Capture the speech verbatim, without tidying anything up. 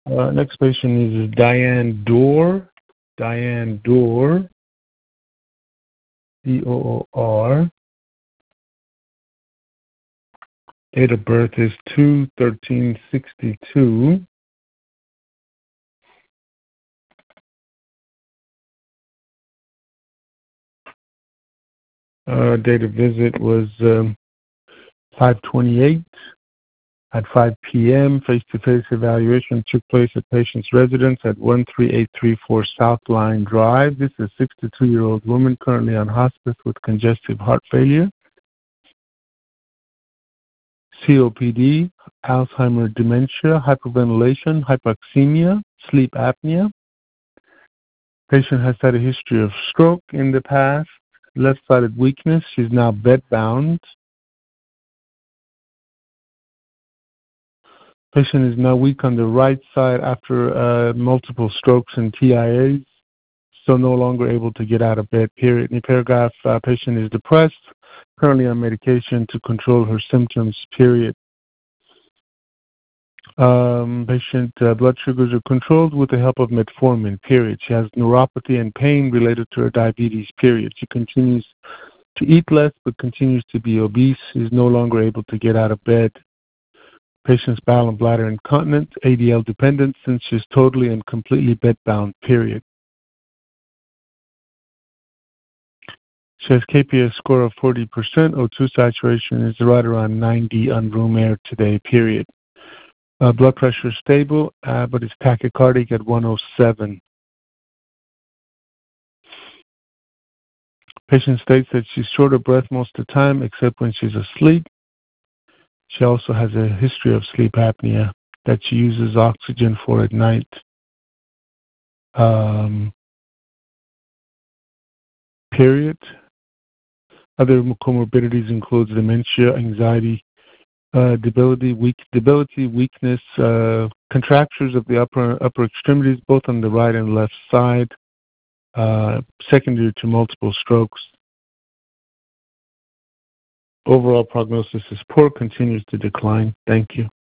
Uh, next patient is Diane Dorr. Diane Dorr. D O O R. Date of birth is two thirteen sixty-two. Uh, date of visit was um, five twenty-eight. At five p.m., face-to-face evaluation took place at patient's residence at one three eight three four South Line Drive. This is a sixty-two-year-old woman currently on hospice with congestive heart failure, C O P D, Alzheimer's dementia, hyperventilation, hypoxemia, sleep apnea. Patient has had a history of stroke in the past, left-sided weakness. She's now bed-bound. Patient is now weak on the right side after uh, multiple strokes and T I As, so no longer able to get out of bed, period. In the paragraph, uh, patient is depressed, currently on medication to control her symptoms, period. Um, patient uh, blood sugars are controlled with the help of metformin, period. She has neuropathy and pain related to her diabetes, period. She continues to eat less but continues to be obese, is no longer able to get out of bed. Patient's bowel and bladder incontinent, A D L dependent, since she's totally and completely bedbound, period. She has K P S score of forty percent. O two saturation is right around ninety on room air today, period. Uh, blood pressure is stable, uh, but it's tachycardic at one oh seven. Patient states that she's short of breath most of the time, except when she's asleep. She also has a history of sleep apnea that she uses oxygen for at night. Um, period. Other comorbidities include dementia, anxiety, uh, debility, weak, debility, weakness, uh, contractures of the upper upper extremities, both on the right and left side, uh, secondary to multiple strokes. Overall prognosis is poor, continues to decline. Thank you.